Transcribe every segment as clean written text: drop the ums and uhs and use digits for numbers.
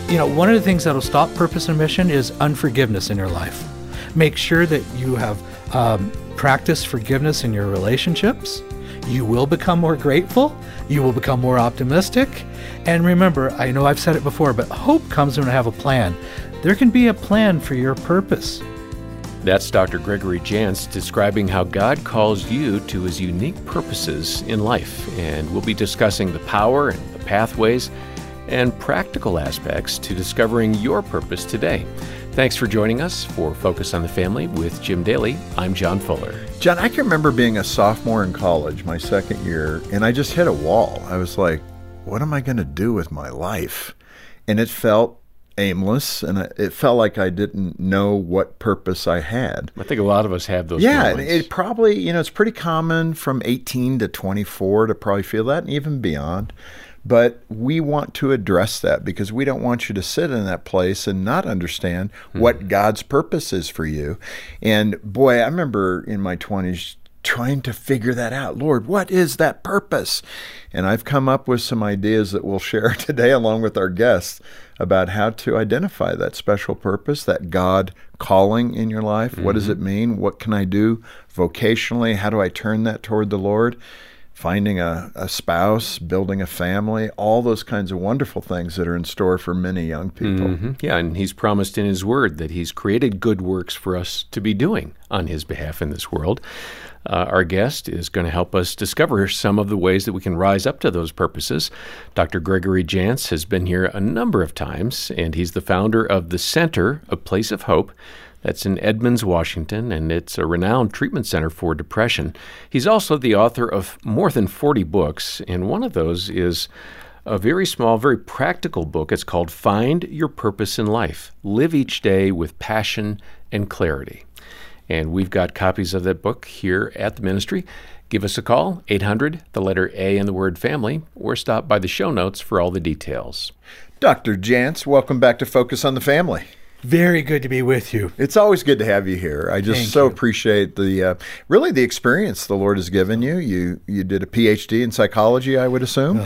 One of the things that'll stop purpose and mission is unforgiveness in your life. Make sure that you have practiced forgiveness in your relationships. You will become more grateful. You will become more optimistic. And remember, I know I've said it before, but hope comes when you have a plan. There can be a plan for your purpose. That's Dr. Gregory Jantz describing how God calls you to his unique purposes in life. And we'll be discussing the power and the pathways and practical aspects to discovering your purpose today. Thanks for joining us for Focus on the Family with Jim Daly. I'm John Fuller. John, I can remember being a sophomore in college, my second year, and I just hit a wall. I was like, what am I going to do with my life? And it felt aimless, and it felt like I didn't know what purpose I had. I think a lot of us have those moments. moments. It probably, it's pretty common from 18 to 24 to probably feel that, and even beyond. But we want to address that because we don't want you to sit in that place and not understand what God's purpose is for you. And boy, I remember in my 20s trying to figure that out. Lord, what is that purpose? And I've come up with some ideas that we'll share today along with our guests about how to identify that special purpose, that God calling in your life. What does it mean? What can I do vocationally? How do I turn that toward the Lord? Finding a spouse, building a family, all those kinds of wonderful things that are in store for many young people. Yeah, and he's promised in his word that he's created good works for us to be doing on his behalf in this world. Our guest is going to help us discover some of the ways that we can rise up to those purposes. Dr. Gregory Jantz has been here a number of times, and he's the founder of the Center, A Place of Hope. That's in Edmonds, Washington, and it's a renowned treatment center for depression. He's also the author of more than 40 books, and one of those is a very small, very practical book. It's called Find Your Purpose in Life. Live each day with passion and clarity. And we've got copies of that book here at the ministry. Give us a call, 800, the letter A and the word family, or stop by the show notes for all the details. Dr. Jantz, welcome back to Focus on the Family. Very good to be with you. It's always good to have you here. I just appreciate the really the experience the Lord has given you. You did a PhD in psychology, I would assume.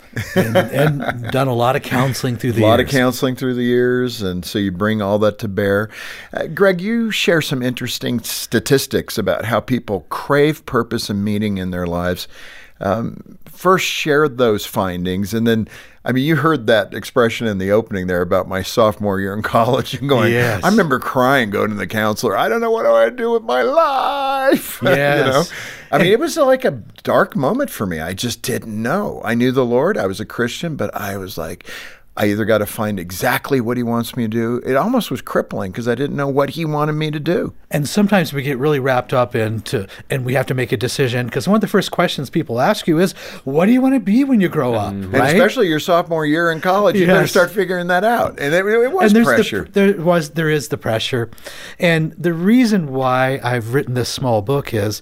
And done a lot of counseling through the years. A lot of counseling through the years, and so you bring all that to bear. Greg, you share some interesting statistics about how people crave purpose and meaning in their lives. First, share those findings, and then, you heard that expression in the opening there about my sophomore year in college and going, yes. I remember crying, going to the counselor, I don't know what I do with my life. Yes. It was like a dark moment for me. I just didn't know. I knew the Lord. I was a Christian, but I was like, I either got to find exactly what he wants me to do. It almost was crippling because I didn't know what he wanted me to do. And sometimes we get really wrapped up and we have to make a decision because one of the first questions people ask you is, what do you want to be when you grow up? And right? especially your sophomore year in college, you better start figuring that out. And it was pressure. There is the pressure. And the reason why I've written this small book is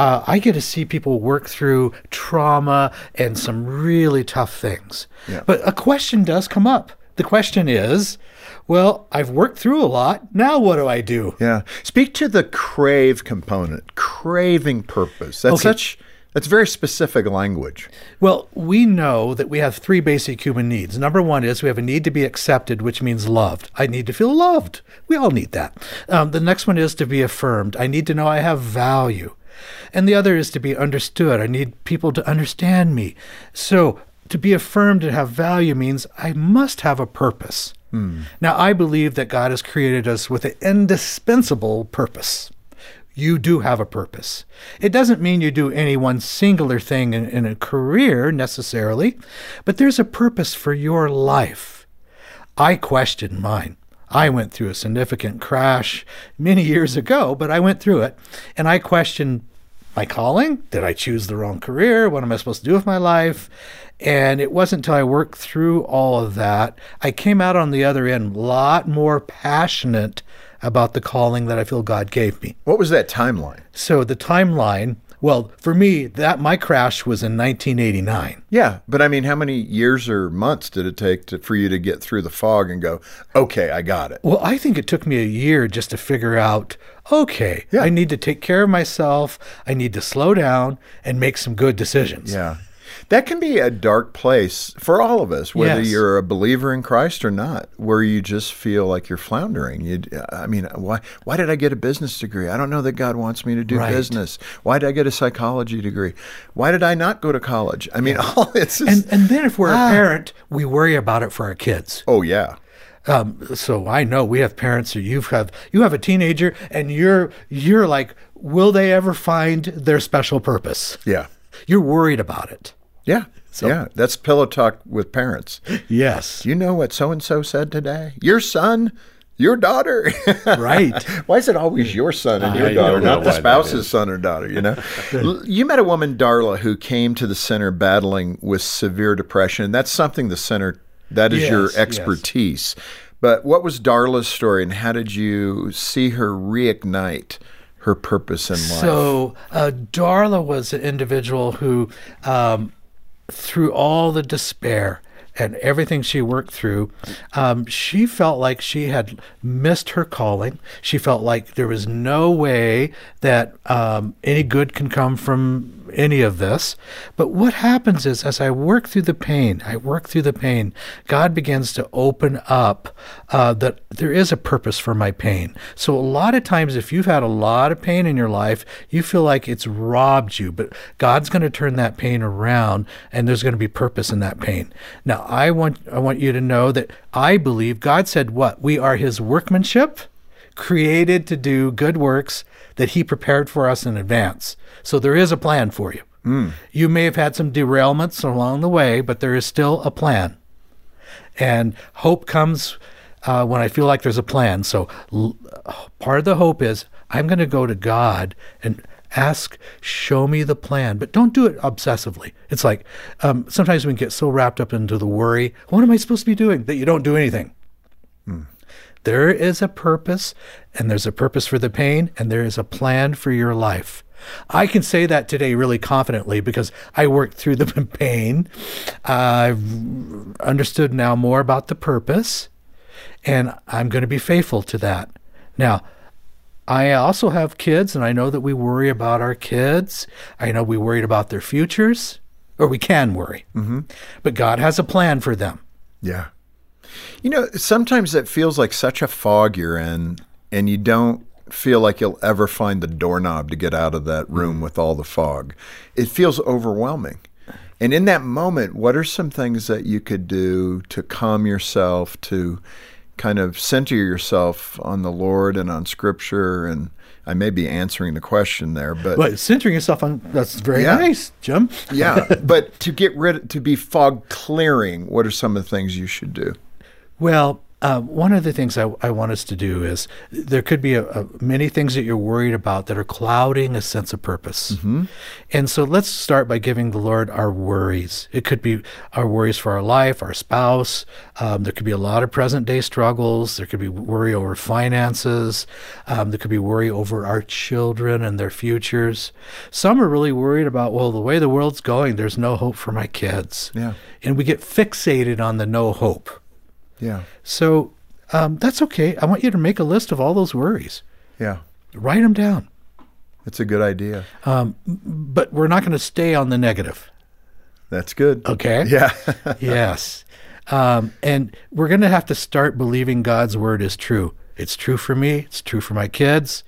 I get to see people work through trauma and some really tough things. Yeah. But a question does come up. The question is, well, I've worked through a lot. Now what do I do? Yeah. Speak to the crave component, craving purpose. That's very specific language. Well, we know that we have three basic human needs. Number one is we have a need to be accepted, which means loved. I need to feel loved. We all need that. The next one is to be affirmed. I need to know I have value. And the other is to be understood. I need people to understand me. So to be affirmed and have value means I must have a purpose. Now, I believe that God has created us with an indispensable purpose. You do have a purpose. It doesn't mean you do any one singular thing in a career necessarily, but there's a purpose for your life. I questioned mine. I went through a significant crash many years ago, but I went through it, and I questioned my calling. Did I choose the wrong career? What am I supposed to do with my life? And it wasn't until I worked through all of that, I came out on the other end a lot more passionate about the calling that I feel God gave me. What was that timeline? So the timeline, well, for me, my crash was in 1989. Yeah, but how many years or months did it take for you to get through the fog and go, okay, I got it? Well, I think it took me a year just to figure out, okay, I need to take care of myself. I need to slow down and make some good decisions. Yeah. That can be a dark place for all of us, whether Yes. you're a believer in Christ or not, where you just feel like you're floundering. Why did I get a business degree? I don't know that God wants me to do Right. business. Why did I get a psychology degree? Why did I not go to college? I mean, all this is... And then if we're a parent, we worry about it for our kids. Oh, yeah. So I know we have parents who you have a teenager and you're like, will they ever find their special purpose? Yeah. You're worried about it. Yeah. That's pillow talk with parents. Yes. Do you know what so-and-so said today? Your son, your daughter. Right. Why is it always your son and your I daughter, don't know not the why that spouse's is. son or daughter, you know? You met a woman, Darla, who came to the center battling with severe depression. That's something the center, that is your Yes, expertise. But what was Darla's story, and how did you see her reignite her purpose in life? So Darla was an individual who, through all the despair and everything she worked through, she felt like she had missed her calling. She felt like there was no way that any good can come from any of this. But what happens is, as I work through the pain, God begins to open up that there is a purpose for my pain. So a lot of times, if you've had a lot of pain in your life, you feel like it's robbed you, but God's going to turn that pain around, and there's going to be purpose in that pain. Now, I want you to know that I believe God said what? We are his workmanship, created to do good works that he prepared for us in advance. So there is a plan for you. You may have had some derailments along the way, but there is still a plan. And hope comes when I feel like there's a plan. So part of the hope is I'm going to go to God and ask, show me the plan, but don't do it obsessively. It's like sometimes we can get so wrapped up into the worry. What am I supposed to be doing? That you don't do anything. There is a purpose, and there's a purpose for the pain, and there is a plan for your life. I can say that today really confidently because I worked through the pain. I've understood now more about the purpose, and I'm going to be faithful to that. Now, I also have kids, and I know that we worry about our kids. I know we worried about their futures, or we can worry. But God has a plan for them. Yeah. You know, sometimes it feels like such a fog you're in, and you don't feel like you'll ever find the doorknob to get out of that room with all the fog. It feels overwhelming. And in that moment, what are some things that you could do to calm yourself, to kind of center yourself on the Lord and on Scripture? And I may be answering the question there, but centering yourself on, that's very Yeah. nice, Jim. yeah, but to be fog clearing, what are some of the things you should do? Well, one of the things I want us to do is there could be many things that you're worried about that are clouding a sense of purpose. And so let's start by giving the Lord our worries. It could be our worries for our life, our spouse. There could be a lot of present day struggles. There could be worry over finances. There could be worry over our children and their futures. Some are really worried about, well, the way the world's going, there's no hope for my kids. Yeah. And we get fixated on the no hope. Yeah. So that's okay. I want you to make a list of all those worries. Yeah. Write them down. It's a good idea. But we're not going to stay on the negative. That's good. Okay? Yeah. Yes. And we're going to have to start believing God's word is true. It's true for me. It's true for my kids.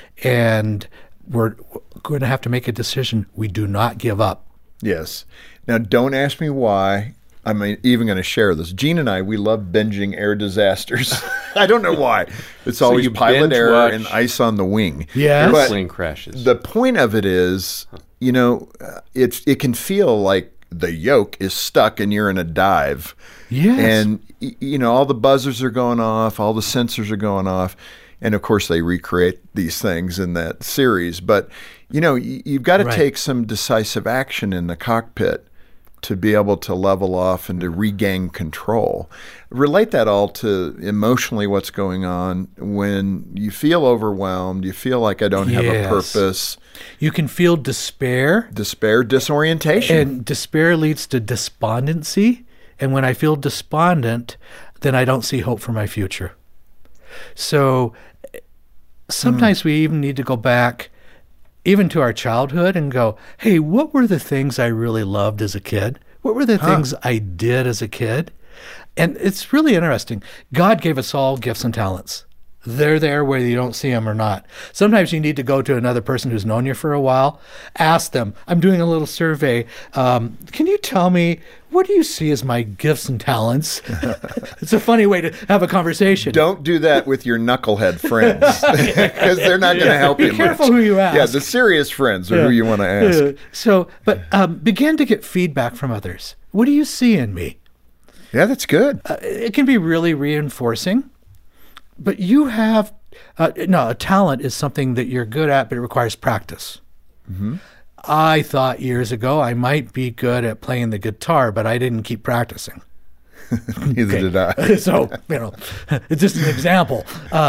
And we're going to have to make a decision. We do not give up. Yes. Now, don't ask me why. I'm even going to share this. Gene and I, we love binging air disasters. I don't know why. It's always you pilot binge error watch and ice on the wing. Yes. But Plane crashes. the point of it is, you know, it can feel like the yoke is stuck and you're in a dive. Yes. And, you know, all the buzzers are going off, all the sensors are going off. And, of course, they recreate these things in that series. But, you know, you've got to Right. take some decisive action in the cockpit to be able to level off and to regain control. Relate that all to emotionally what's going on when you feel overwhelmed, you feel like I don't have a Yes. purpose, You can feel despair. despair, disorientation. And despair leads to despondency. And when I feel despondent, then I don't see hope for my future. So sometimes we even need to go back even to our childhood and go, hey, what were the things I really loved as a kid? What were the things I did as a kid? And it's really interesting. God gave us all gifts and talents. They're there whether you don't see them or not. Sometimes you need to go to another person who's known you for a while, ask them, I'm doing a little survey. Can you tell me, what do you see as my gifts and talents? It's a funny way to have a conversation. Don't do that with your knucklehead friends because they're not going to help you Be careful much. who you ask. Yeah, the serious friends are who you want to ask. But begin to get feedback from others. What do you see in me? Yeah, that's good. It can be really reinforcing. But you have, a talent is something that you're good at, but it requires practice. Mm-hmm. I thought years ago I might be good at playing the guitar, but I didn't keep practicing. Neither did I. So, it's just an example.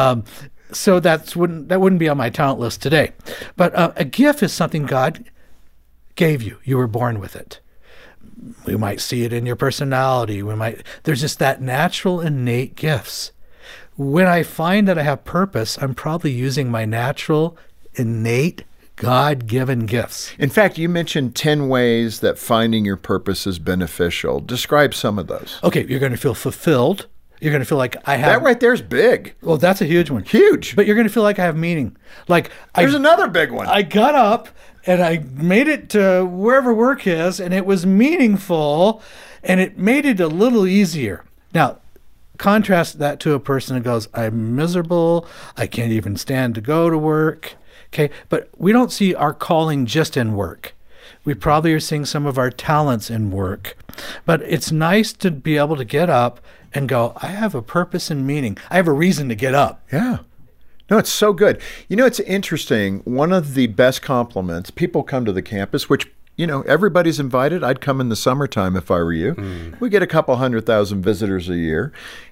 So that wouldn't be on my talent list today. But a gift is something God gave you. You were born with it. We might see it in your personality. There's just that natural, innate gifts. When I find that I have purpose, I'm probably using my natural, innate, God-given gifts. In fact, you mentioned 10 ways that finding your purpose is beneficial. Describe some of those. Okay, you're going to feel fulfilled. You're going to feel like I have... That right there is big. Well, that's a huge one. Huge. But you're going to feel like I have meaning. There's another big one. I got up and I made it to wherever work is, and it was meaningful, and it made it a little easier. Now, contrast that to a person who goes, I'm miserable, I can't even stand to go to work. Okay, but we don't see our calling just in work. We probably are seeing some of our talents in work. But it's nice to be able to get up and go, I have a purpose and meaning. I have a reason to get up. Yeah. No, it's so good. It's interesting. One of the best compliments, people come to the campus, which everybody's invited. I'd come in the summertime if I were you. We get a couple 100,000 visitors a year.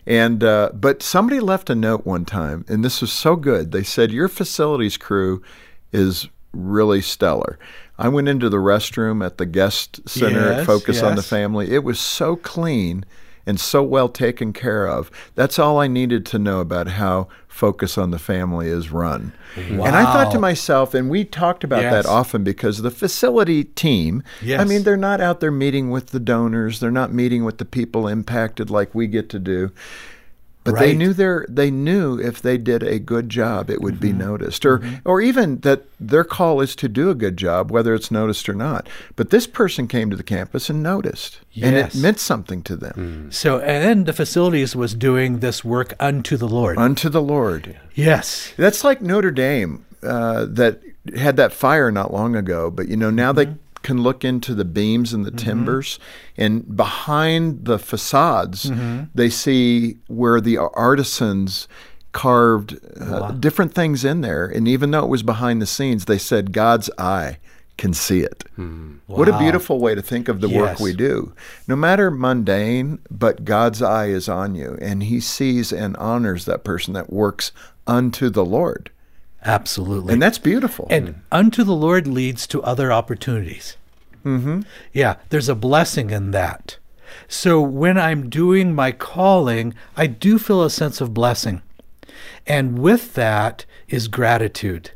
But somebody left a note one time, and this was so good. They said, your facilities crew is really stellar. I went into the restroom at the guest center at Focus on the Family. It was so clean and so well taken care of. That's all I needed to know about how Focus on the Family is run. Wow. And I thought to myself, and we talked about that often, because the facility team, they're not out there meeting with the donors. They're not meeting with the people impacted like we get to do. But they knew if they did a good job, it would be noticed, or even that their call is to do a good job, whether it's noticed or not. But this person came to the campus and noticed, and it meant something to them. So, and then the facilities was doing this work unto the Lord. Unto the Lord. Yes. That's like Notre Dame that had that fire not long ago, but now they can look into the beams and the timbers, and behind the facades, they see where the artisans carved different things in there. And even though it was behind the scenes, they said God's eye can see it. What a beautiful way to think of the work we do. No matter mundane, but God's eye is on you, and he sees and honors that person that works unto the Lord. Absolutely. And that's beautiful. And unto the Lord leads to other opportunities. Yeah, there's a blessing in that. So when I'm doing my calling, I do feel a sense of blessing. And with that is gratitude.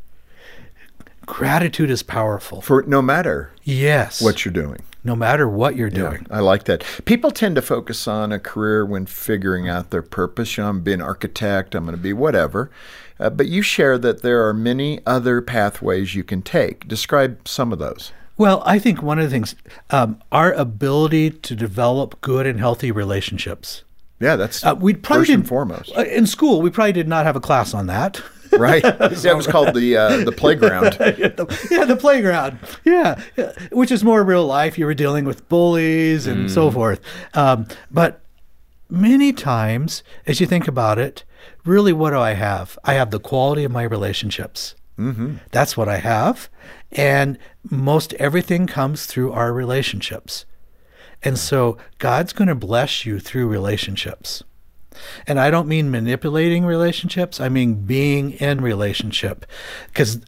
Gratitude is powerful. For no matter what you're doing. No matter what you're doing. I like that. People tend to focus on a career when figuring out their purpose. I'm going to be an architect, I'm going to be whatever. But you share that there are many other pathways you can take. Describe some of those. Well, I think one of the things, our ability to develop good and healthy relationships. Yeah, that's first and foremost. In school, we probably did not have a class on that. Right. That was called the playground. The playground. Yeah. Which is more real life. You were dealing with bullies and so forth. But many times, as you think about it, really, what do I have? I have the quality of my relationships. That's what I have. And most everything comes through our relationships. And so God's going to bless you through relationships. And I don't mean manipulating relationships. I mean being in relationship. Because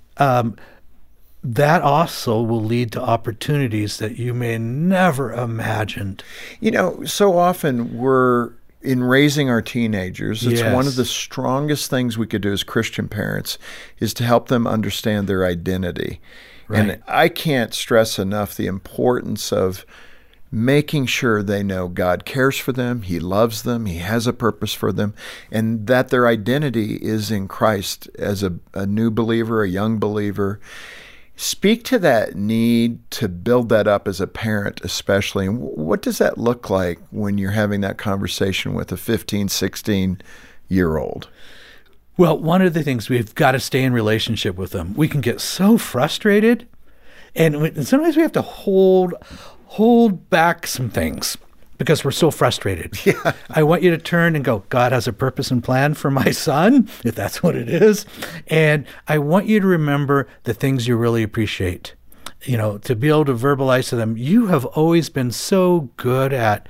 that also will lead to opportunities that you may never imagined. So often we're in raising our teenagers, it's one of Yes. the strongest things we could do as Christian parents is to help them understand their identity. Right. And I can't stress enough the importance of making sure they know God cares for them, He loves them, He has a purpose for them, and that their identity is in Christ as a new believer, a young believer. Speak to that need to build that up as a parent, especially. And what does that look like when you're having that conversation with a 15, 16-year-old? Well, one of the things, we've got to stay in relationship with them. We can get so frustrated, and sometimes we have to hold back some things because we're so frustrated. Yeah. I want you to turn and go, God has a purpose and plan for my son, if that's what it is. And I want you to remember the things you really appreciate. To be able to verbalize to them, you have always been so good at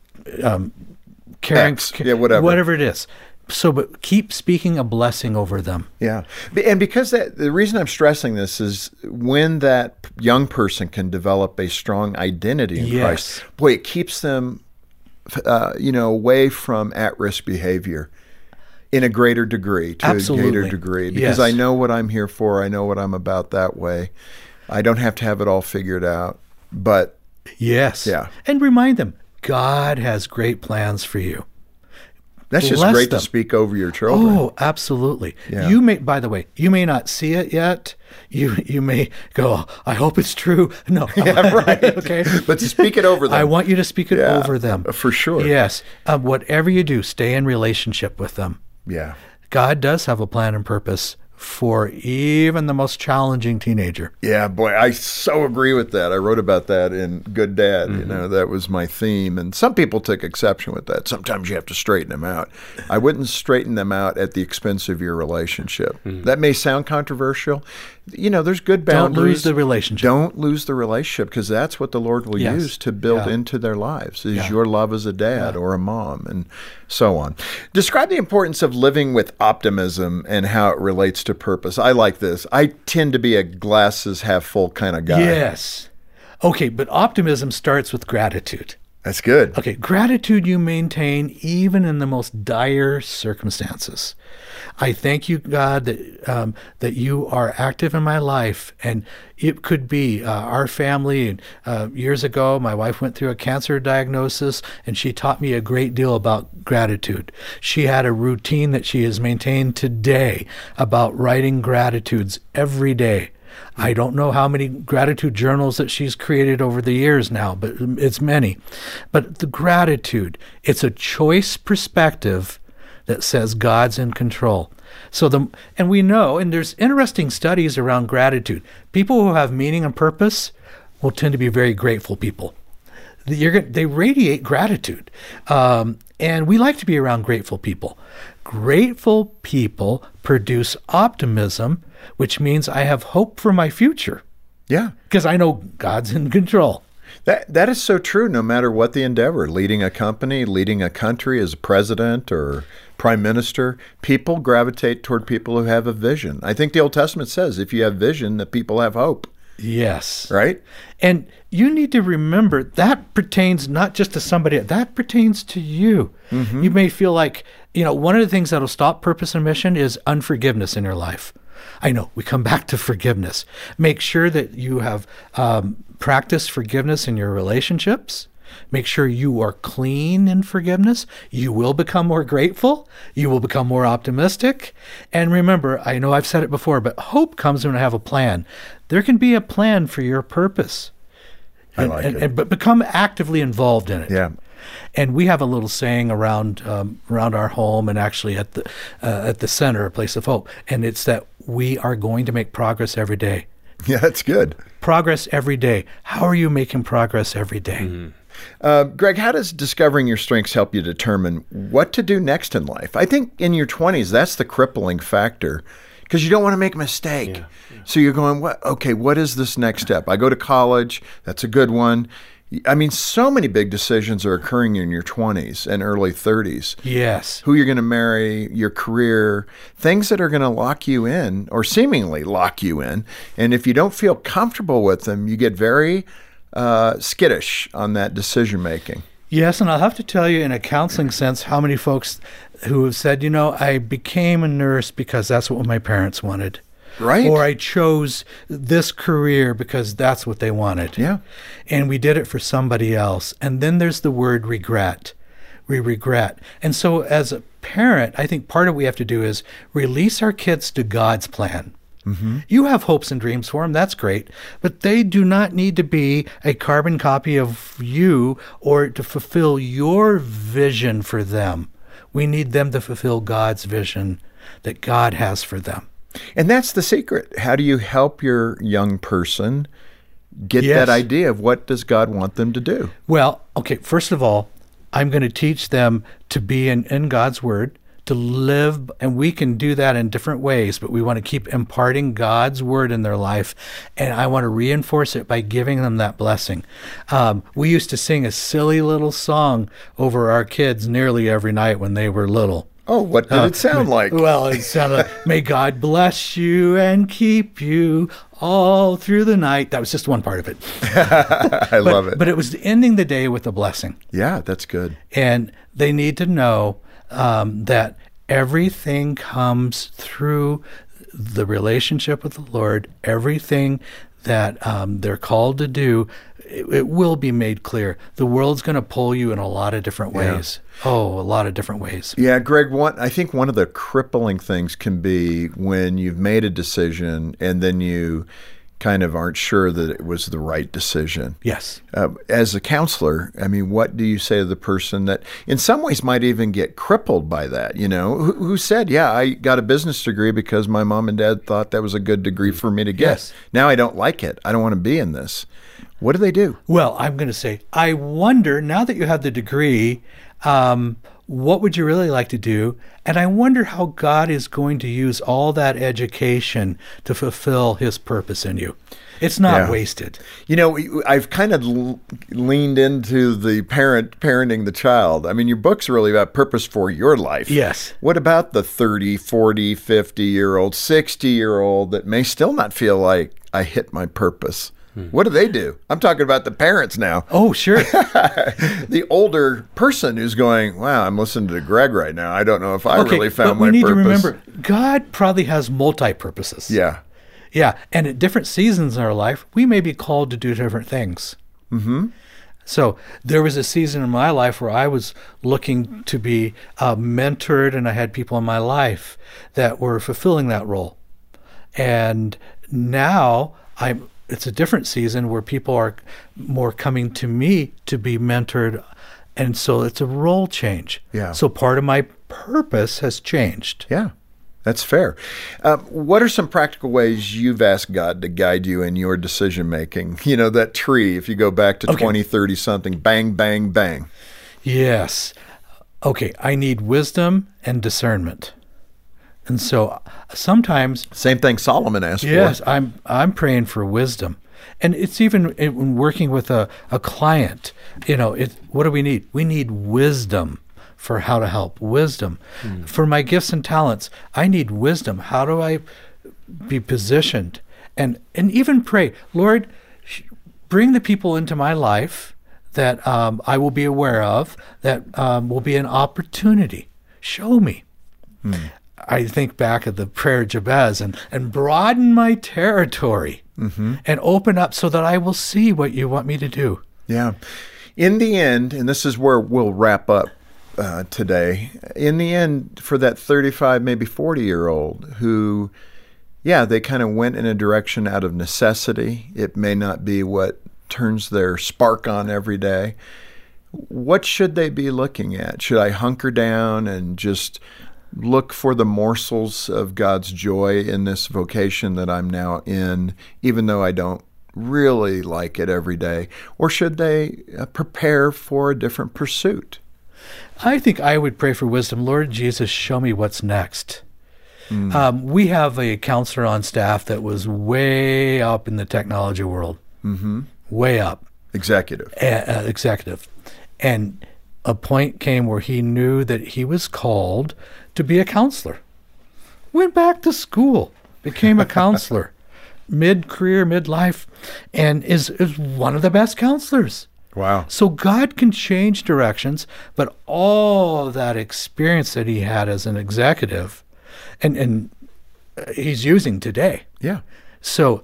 caring, X. Yeah, whatever. whatever it is. So, but keep speaking a blessing over them. Yeah. And because the reason I'm stressing this is when that young person can develop a strong identity in Yes. Christ, boy, it keeps them, away from at-risk behavior in a greater degree, to Absolutely. a greater degree. Because Yes. I know what I'm here for. I know what I'm about that way. I don't have to have it all figured out. But Yes. Yeah. And remind them, God has great plans for you. that's just Bless great them. to speak over your children. Oh, absolutely. Yeah. You may, by the way, you may not see it yet. You may go, "Oh, I hope it's true." No. Yeah, right. Okay. But to speak it over them. I want you to speak it Yeah, over them. for sure. Yes. Whatever you do, stay in relationship with them. Yeah. God does have a plan and purpose for even the most challenging teenager. Yeah, boy, I so agree with that. I wrote about that in Good Dad. That was my theme. And some people took exception with that. Sometimes you have to straighten them out. I wouldn't straighten them out at the expense of your relationship. That may sound controversial. There's good boundaries. Don't lose the relationship. Don't lose the relationship, because that's what the Lord will Yes. use to build Yeah. into their lives, is Yeah. your love as a dad or a mom, and so on. Describe the importance of living with optimism and how it relates to purpose. I like this. I tend to be a glasses half full kind of guy. Yes. Okay, but optimism starts with gratitude. That's good. Okay, gratitude you maintain even in the most dire circumstances. I thank you, God, that you are active in my life. And it could be our family. Years ago, my wife went through a cancer diagnosis, and she taught me a great deal about gratitude. She had a routine that she has maintained today about writing gratitudes every day. I don't know how many gratitude journals that she's created over the years now, but it's many. But the gratitude, it's a choice perspective that says God's in control. And we know, and there's interesting studies around gratitude. People who have meaning and purpose will tend to be very grateful people. They radiate gratitude. And we like to be around grateful people. Grateful people produce optimism, which means I have hope for my future Yeah. because I know God's in control. That is so true, no matter what the endeavor. Leading a company, leading a country as president or prime minister, people gravitate toward people who have a vision. I think the Old Testament says if you have vision, that people have hope, Yes. right? And you need to remember that pertains not just to somebody, that pertains to you. You may feel like, one of the things that'll stop purpose and mission is unforgiveness in your life. I know, we come back to forgiveness. Make sure that you have practiced forgiveness in your relationships. Make sure you are clean in forgiveness. You will become more grateful. You will become more optimistic. And remember, I know I've said it before, but hope comes when I have a plan. There can be a plan for your purpose. I like it. But become actively involved in it. Yeah. And we have a little saying around our home, and actually at the center, a place of hope, and it's that we are going to make progress every day. Yeah, that's good. Progress every day. How are you making progress every day? Greg, how does discovering your strengths help you determine what to do next in life? I think in your 20s, that's the crippling factor, because you don't want to make a mistake. Yeah. So you're going, what is this next step? I go to college. That's a good one. I mean, so many big decisions are occurring in your 20s and early 30s. Yes. Who you're going to marry, your career, things that are going to lock you in or seemingly lock you in. And if you don't feel comfortable with them, you get very skittish on that decision making. Yes, and I'll have to tell you in a counseling sense how many folks who have said, I became a nurse because that's what my parents wanted. Right. Or I chose this career because that's what they wanted. Yeah. And we did it for somebody else. And then there's the word regret. We regret. And so as a parent, I think part of what we have to do is release our kids to God's plan. Mm-hmm. You have hopes and dreams for them. That's great. But they do not need to be a carbon copy of you or to fulfill your vision for them. We need them to fulfill God's vision that God has for them. And that's the secret. How do you help your young person get that idea of what does God want them to do? Well, okay, first of all, I'm going to teach them to be in God's Word, to live, and we can do that in different ways, but we want to keep imparting God's Word in their life, and I want to reinforce it by giving them that blessing. We used to sing a silly little song over our kids nearly every night when they were little. Oh, what did it sound like? Well, it sounded like, may God bless you and keep you all through the night. That was just one part of it. I love it. But it was ending the day with a blessing. Yeah, that's good. And they need to know that everything comes through the relationship with the Lord. Everything that they're called to do, it will be made clear. The world's going to pull you in a lot of different ways. Oh, a lot of different ways. Yeah, Greg, I think one of the crippling things can be when you've made a decision and then you kind of aren't sure that it was the right decision. Yes. As a counselor, I mean, what do you say to the person that in some ways might even get crippled by that, who said, yeah, I got a business degree because my mom and dad thought that was a good degree for me to get. Yes. Now I don't like it. I don't want to be in this. What do they do? Well, I'm going to say, I wonder, now that you have the degree, what would you really like to do? And I wonder how God is going to use all that education to fulfill his purpose in you. It's not wasted. I've kind of leaned into the parenting the child. I mean, your book's really about purpose for your life. Yes. What about the 30, 40, 50-year-old, 60-year-old that may still not feel like I hit my purpose? What do? I'm talking about the parents now. Oh, sure. The older person who's going, wow, I'm listening to Greg right now. I don't know if I really found my purpose. But we need to remember, God probably has multi-purposes. Yeah. Yeah, and at different seasons in our life, we may be called to do different things. Mm-hmm. So there was a season in my life where I was looking to be mentored, and I had people in my life that were fulfilling that role. And now it's a different season where people are more coming to me to be mentored. And so it's a role change. Yeah. So part of my purpose has changed. Yeah, that's fair. What are some practical ways you've asked God to guide you in your decision making? That tree, if you go back to 20, 30 something, bang, bang, bang. Yes. Okay, I need wisdom and discernment. And so sometimes... Same thing Solomon asked for. Yes, I'm praying for wisdom. And it's even when working with a client, what do we need? We need wisdom for how to help. Wisdom. For my gifts and talents, I need wisdom. How do I be positioned? And even pray, Lord, bring the people into my life that I will be aware of, that will be an opportunity. Show me. I think back at the prayer of Jabez and broaden my territory and open up so that I will see what you want me to do. Yeah. In the end, and this is where we'll wrap up today, in the end, for that 35, maybe 40-year-old who, they kind of went in a direction out of necessity. It may not be what turns their spark on every day. What should they be looking at? Should I hunker down and just look for the morsels of God's joy in this vocation that I'm now in, even though I don't really like it every day? Or should they prepare for a different pursuit? I think I would pray for wisdom. Lord Jesus, show me what's next. We have a counselor on staff that was way up in the technology world. Way up. Executive. Executive. And a point came where he knew that he was called to be a counselor. Went back to school, became a counselor, mid-career, mid-life, and is one of the best counselors. Wow. So God can change directions, but all that experience that he had as an executive, and he's using today. Yeah. So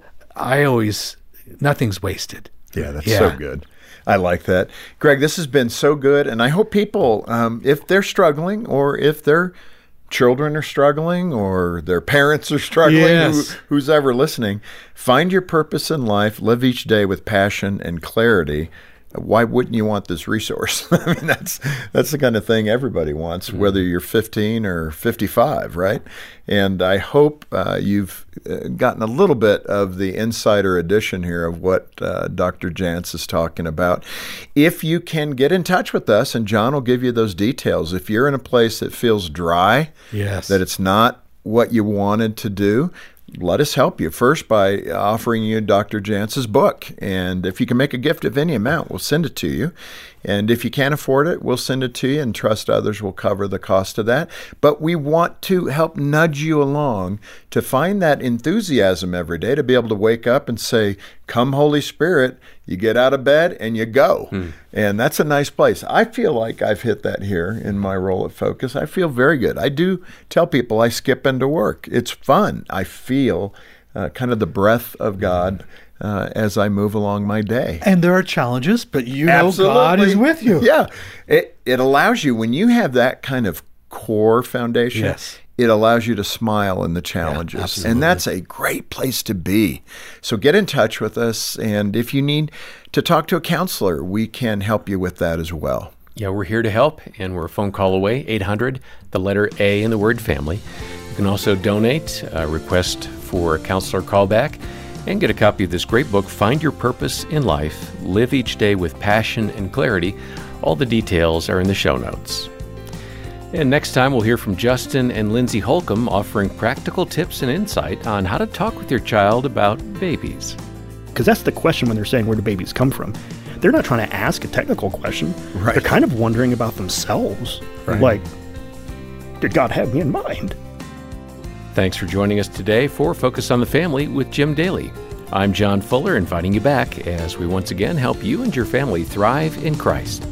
nothing's wasted. Yeah, that's so good. I like that. Greg, this has been so good, and I hope people, if they're struggling or if their children are struggling or their parents are struggling, Yes. who's ever listening, find your purpose in life, live each day with passion and clarity. Why wouldn't you want this resource? I mean, that's the kind of thing everybody wants, whether you're 15 or 55, right? And I hope you've gotten a little bit of the insider edition here of what Dr. Jantz is talking about. If you can get in touch with us, and John will give you those details, if you're in a place that feels dry, Yes. that it's not what you wanted to do, let us help you. First, by offering you Dr. Jantz's book. And if you can make a gift of any amount, we'll send it to you. And if you can't afford it, we'll send it to you and trust others will cover the cost of that. But we want to help nudge you along to find that enthusiasm every day, to be able to wake up and say, "Come, Holy Spirit." You get out of bed and you go. And that's a nice place. I feel like I've hit that here in my role at Focus. I feel very good. I do tell people I skip into work. It's fun. I feel kind of the breath of God as I move along my day. And there are challenges, but you know Absolutely. God is with you. Yeah. It allows you, when you have that kind of core foundation, Yes. it allows you to smile in the challenges. absolutely. And that's a great place to be. So get in touch with us. And if you need to talk to a counselor, we can help you with that as well. Yeah, we're here to help, and we're a phone call away, 800, the letter A in the word family. You can also donate, request for a counselor callback, and get a copy of this great book, Find Your Purpose in Life, Live Each Day with Passion and Clarity. All the details are in the show notes. And next time, we'll hear from Justin and Lindsay Holcomb offering practical tips and insight on how to talk with your child about babies. Because that's the question when they're saying, where do babies come from? They're not trying to ask a technical question. Right. They're kind of wondering about themselves. Right. Like, did God have me in mind? Thanks for joining us today for Focus on the Family with Jim Daly. I'm John Fuller, inviting you back as we once again help you and your family thrive in Christ.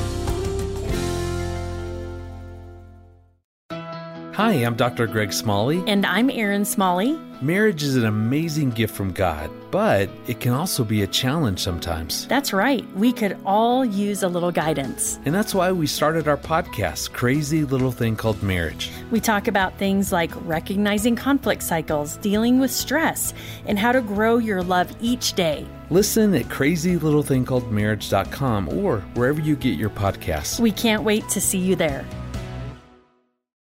Hi, I'm Dr. Greg Smalley. And I'm Erin Smalley. Marriage is an amazing gift from God, but it can also be a challenge sometimes. That's right. We could all use a little guidance. And that's why we started our podcast, Crazy Little Thing Called Marriage. We talk about things like recognizing conflict cycles, dealing with stress, and how to grow your love each day. Listen at crazylittlethingcalledmarriage.com or wherever you get your podcasts. We can't wait to see you there.